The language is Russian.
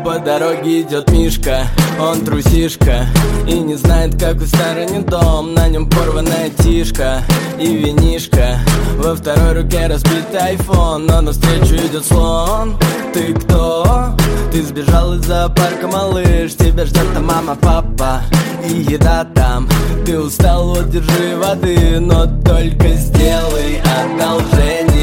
По дороге идет Мишка, он трусишка и не знает, как устроен дом. На нем порванная тишка и винишка, во второй руке разбитый айфон. Но навстречу идет слон. Ты кто? Ты сбежал из зоопарка, малыш. Тебя ждет там мама, папа и еда там. Ты устал, вот держи воды, но только сделай одолжение.